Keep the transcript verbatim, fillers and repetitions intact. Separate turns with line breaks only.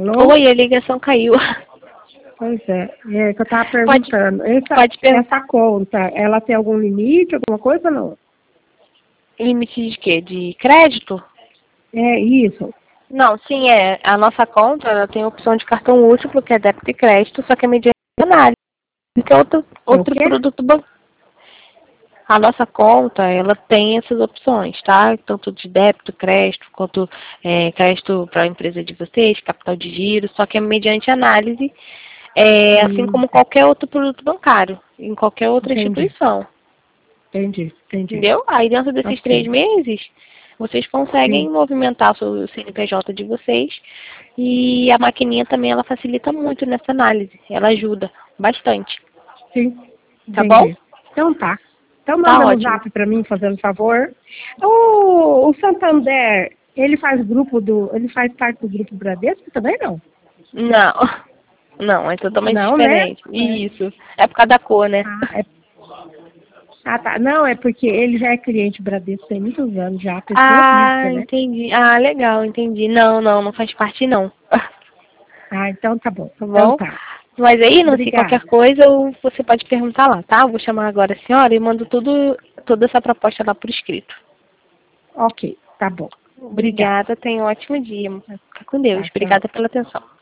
Alô?
Oi, a ligação caiu.
Pois é, é que eu estava perguntando.
Pode,
essa,
pode per...
essa conta, ela tem algum limite, alguma coisa ou não?
Limite de quê? De crédito?
É isso.
Não, sim, é. A nossa conta ela tem a opção de cartão múltiplo, que é débito e crédito, só que é mediante análise, que é outro,
É o
outro
quê?
produto bancário. A nossa conta, ela tem essas opções, tá? Tanto de débito, crédito, quanto é, crédito para a empresa de vocês, capital de giro, só que é mediante análise, é, assim
Hum,
como qualquer outro produto bancário, em qualquer outra
entendi,
instituição.
entendi, entendi.
Entendeu? Aí dentro desses três
Ok.
meses, vocês conseguem
Sim,
movimentar o seu C N P J de vocês e a maquininha também ela facilita muito nessa análise. Ela ajuda bastante.
sim,
Tá bom?
entendi. Então tá. Então
Tá
manda no
ótimo.
zap para mim, fazendo favor. O, o Santander, ele faz grupo do. Ele faz parte do grupo Bradesco também não?
Não. Não, é totalmente
Não, né?
diferente. Isso. É por causa da cor, né?
Ah, é, ah, tá. Não, é porque ele já é cliente Bradesco tem muitos anos já, pessoa
Ah,
física, né?
entendi. Ah, legal, entendi. Não, não, não faz parte não.
Ah, então tá bom.
Tá
Então
bom?
tá.
Mas aí, não sei, qualquer
Obrigada.
coisa, ou você pode perguntar lá, tá? Eu vou chamar agora a senhora e mando tudo, toda essa proposta lá por escrito.
Ok, tá bom. Obrigada.
Obrigada, tenha um ótimo dia. Fica com Deus.
Tá, tchau.
Obrigada pela atenção.